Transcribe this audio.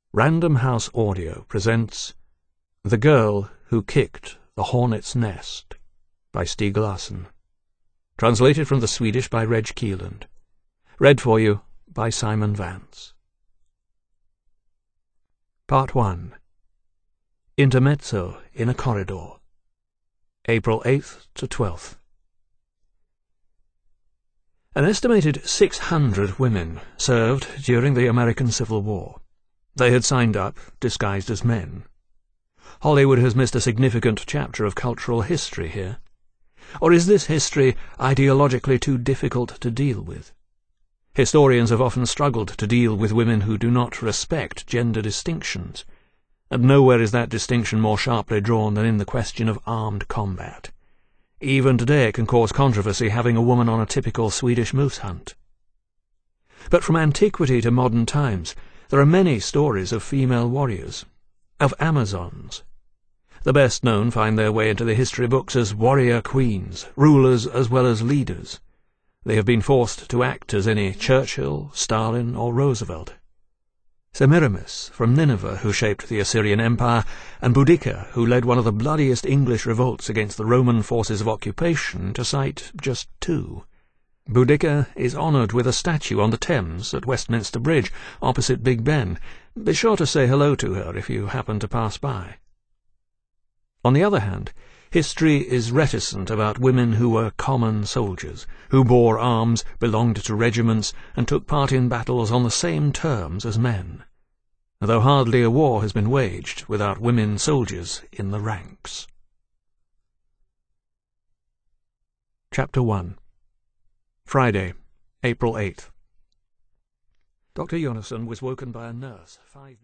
Random House Audio presents The Girl Who Kicked the Hornet's Nest by Stieg Larsson. Translated from the Swedish by Reg Keeland. Read for you by Simon Vance. Part 1. Intermezzo in a Corridor. April 8th to 12th. An estimated 600 women served during the American Civil War. They had signed up, disguised as men. Hollywood has missed a significant chapter of cultural history here. Or is this history ideologically too difficult to deal with? Historians have often struggled to deal with women who do not respect gender distinctions, and nowhere is that distinction more sharply drawn than in the question of armed combat. Even today it can cause controversy having a woman on a typical Swedish moose hunt. But from antiquity to modern times, there are many stories of female warriors, of Amazons. The best known find their way into the history books as warrior queens, rulers as well as leaders. They have been forced to act as any Churchill, Stalin, or Roosevelt. Semiramis from Nineveh, who shaped the Assyrian Empire, and Boudicca, who led one of the bloodiest English revolts against the Roman forces of occupation, to cite just two. Boudicca is honoured with a statue on the Thames at Westminster Bridge, opposite Big Ben. Be sure to say hello to her if you happen to pass by. On the other hand, history is reticent about women who were common soldiers, who bore arms, belonged to regiments, and took part in battles on the same terms as men, though hardly a war has been waged without women soldiers in the ranks. Chapter 1. Friday, April 8th. Dr. Jonasson was woken by a nurse 5